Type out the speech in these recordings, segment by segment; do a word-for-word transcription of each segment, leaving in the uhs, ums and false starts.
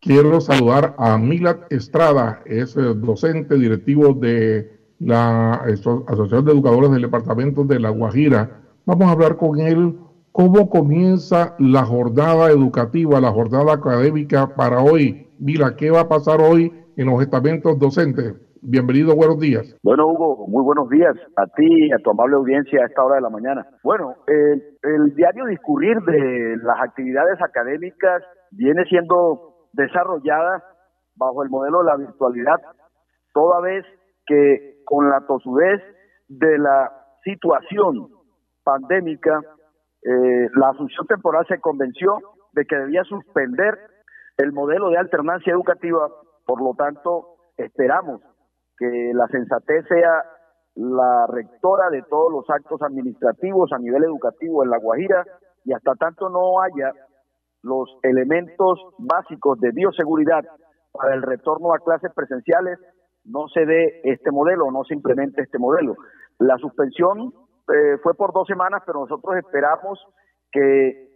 Quiero saludar a Milad Estrada, es eh, docente directivo de la Aso- Asociación de Educadores del Departamento de La Guajira. Vamos a hablar con él cómo comienza la jornada educativa, la jornada académica para hoy. Milad, ¿qué va a pasar hoy en los estamentos docentes? Bienvenido, buenos días. Bueno, Hugo, muy buenos días a ti y a tu amable audiencia a esta hora de la mañana. Bueno, el, el diario discurrir de las actividades académicas viene siendo desarrollada bajo el modelo de la virtualidad, toda vez que con la tosudez de la situación pandémica, eh, la Asunción Temporal se convenció de que debía suspender el modelo de alternancia educativa. Por lo tanto, esperamos que la sensatez sea la rectora de todos los actos administrativos a nivel educativo en La Guajira, y hasta tanto no haya los elementos básicos de bioseguridad para el retorno a clases presenciales, no se dé este modelo, no se implemente este modelo. La suspensión eh, fue por dos semanas, pero nosotros esperamos que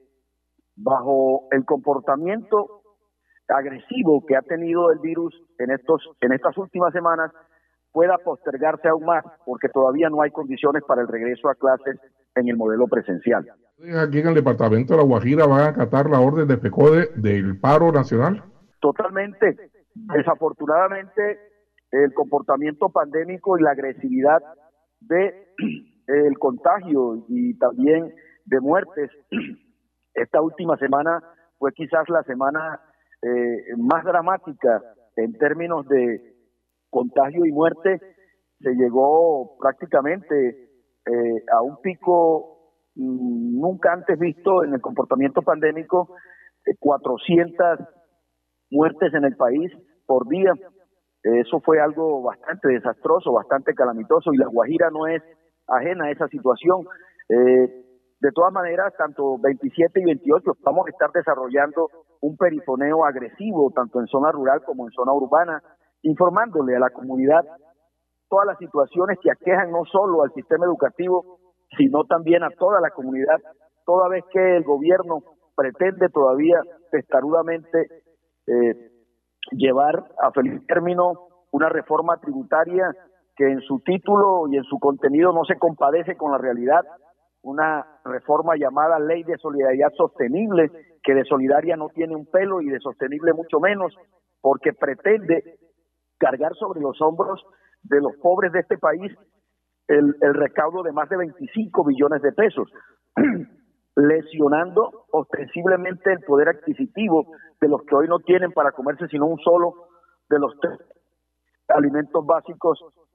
bajo el comportamiento agresivo que ha tenido el virus en estos en estas últimas semanas pueda postergarse aún más, porque todavía no hay condiciones para el regreso a clases en el modelo presencial. Aquí en el departamento de La Guajira van a acatar la orden de FECODE del paro nacional. Totalmente. Desafortunadamente, el comportamiento pandémico y la agresividad de el contagio y también de muertes esta última semana fue quizás la semana eh, más dramática en términos de contagio y muerte. Se llegó prácticamente eh, a un pico mmm, nunca antes visto en el comportamiento pandémico, eh, cuatrocientas muertes en el país por día. Eh, eso fue algo bastante desastroso, bastante calamitoso, y La Guajira no es ajena a esa situación. Eh, de todas maneras, tanto veintisiete y veintiocho vamos a estar desarrollando un perifoneo agresivo, tanto en zona rural como en zona urbana, informándole a la comunidad todas las situaciones que aquejan no solo al sistema educativo, sino también a toda la comunidad, toda vez que el gobierno pretende todavía testarudamente eh, llevar a feliz término una reforma tributaria que en su título y en su contenido no se compadece con la realidad, una reforma llamada Ley de Solidaridad Sostenible, que de solidaria no tiene un pelo y de sostenible mucho menos, porque pretende cargar sobre los hombros de los pobres de este país el, el recaudo de más de veinticinco billones de pesos, lesionando ostensiblemente el poder adquisitivo de los que hoy no tienen para comerse sino un solo de los tres alimentos básicos,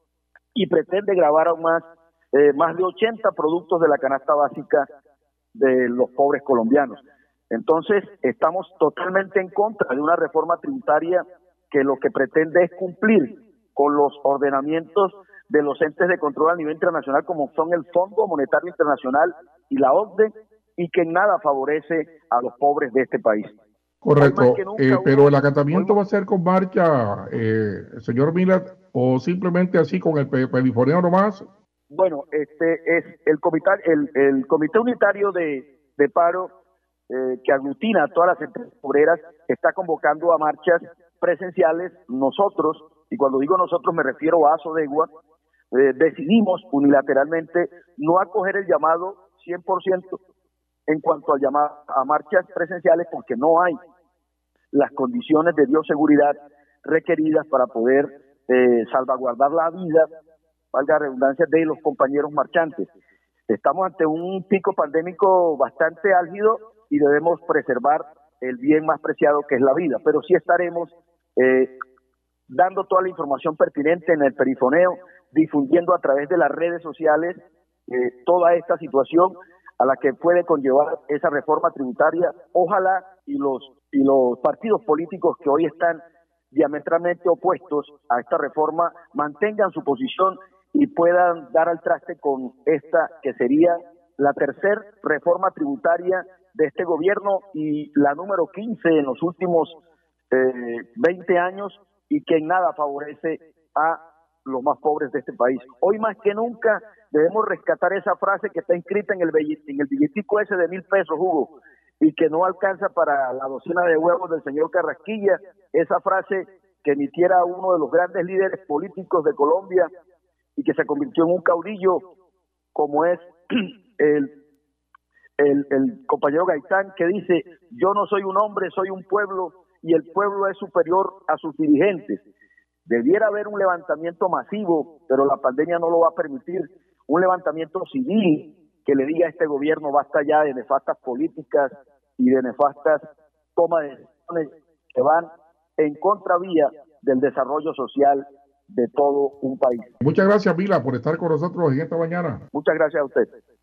y pretende gravar aún más eh, más de ochenta productos de la canasta básica de los pobres colombianos. Entonces, estamos totalmente en contra de una reforma tributaria que lo que pretende es cumplir con los ordenamientos de los entes de control a nivel internacional, como son el Fondo Monetario Internacional y la O C D E, y que en nada favorece a los pobres de este país. Correcto, eh, pero el acatamiento uno... va a ser con marcha, eh, señor Milad, o simplemente así con el perifoneo nomás. Bueno, este es el comité, el, el comité unitario de, de paro eh, que aglutina a todas las empresas obreras, está convocando a marchas presenciales. Nosotros, y cuando digo nosotros me refiero a ASODEGUA, eh, decidimos unilateralmente no acoger el llamado cien por ciento en cuanto al llamado a marchas presenciales, porque no hay las condiciones de bioseguridad requeridas para poder eh, salvaguardar la vida, valga la redundancia, de los compañeros marchantes. Estamos ante un pico pandémico bastante álgido y debemos preservar el bien más preciado, que es la vida, pero sí estaremos eh, dando toda la información pertinente en el perifoneo, difundiendo a través de las redes sociales eh, toda esta situación a la que puede conllevar esa reforma tributaria. Ojalá y los y los partidos políticos que hoy están diametralmente opuestos a esta reforma mantengan su posición y puedan dar al traste con esta, que sería la tercera reforma tributaria de este gobierno y la número quince en los últimos eh, veinte años, y que en nada favorece a los más pobres de este país. Hoy más que nunca debemos rescatar esa frase que está inscrita en el, en el billetico ese de mil pesos, Hugo, y que no alcanza para la docena de huevos del señor Carrasquilla, esa frase que emitiera uno de los grandes líderes políticos de Colombia y que se convirtió en un caudillo como es el, el, el compañero Gaitán, que dice: yo no soy un hombre, soy un pueblo y el pueblo es superior a sus dirigentes. Debiera haber un levantamiento masivo, pero la pandemia no lo va a permitir, un levantamiento civil que le diga a este gobierno basta ya de nefastas políticas y de nefastas tomas de decisiones que van en contravía del desarrollo social de todo un país. Muchas gracias, Vila, por estar con nosotros en esta mañana. Muchas gracias a usted.